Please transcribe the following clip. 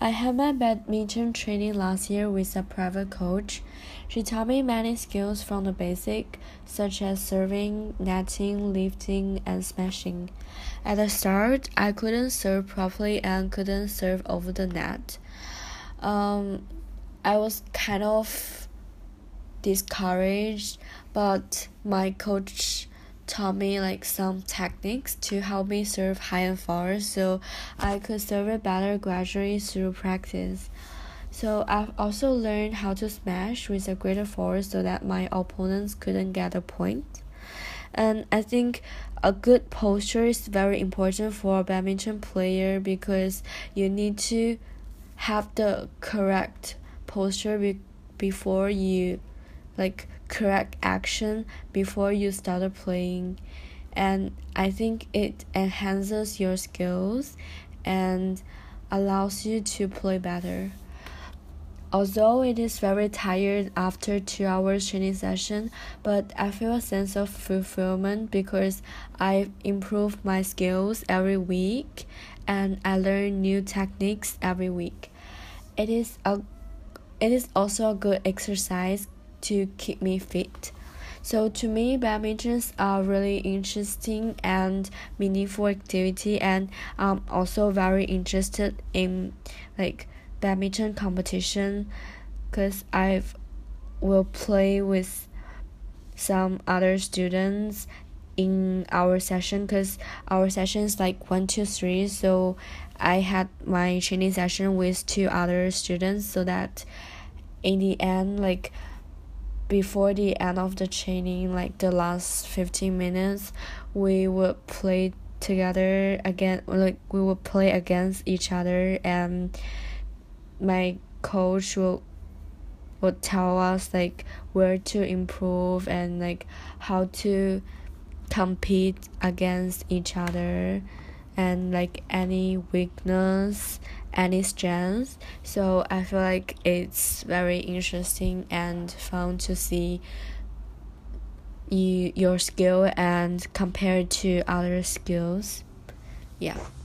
I had my badminton training last year with a private coach. She taught me many skills from the basic, such as serving, netting, lifting, and smashing. At the start, I couldn't serve properly and couldn't serve over the net. I was kind of discouraged, but my coach taught me some techniques to help me serve high and far, so I could serve it better gradually through practice. So I've also learned how to smash with a greater force so that my opponents couldn't get a point. And I think a good posture is very important for a badminton player because you need to have the correct posture before you correct action before you started playing, and I think it enhances your skills and allows you to play better. Although it is very tired after 2 hours training session, but I feel a sense of fulfillment because I've improved my skills every week and I learn new techniques every week. It is also a good exercise to keep me fit. So to me, badmintons are really interesting and meaningful activity, and I'm also very interested in badminton competition because I will play with some other students in our session because our session is 1, 2, 3. So I had my training session with 2 other students so that in the end, before the end of the training, the last 15 minutes, we would play together again. We would play against each other, and my coach would tell us where to improve and how to compete against each other and any weakness, any strength. So I feel it's very interesting and fun to see your skill and compared to other skills. Yeah.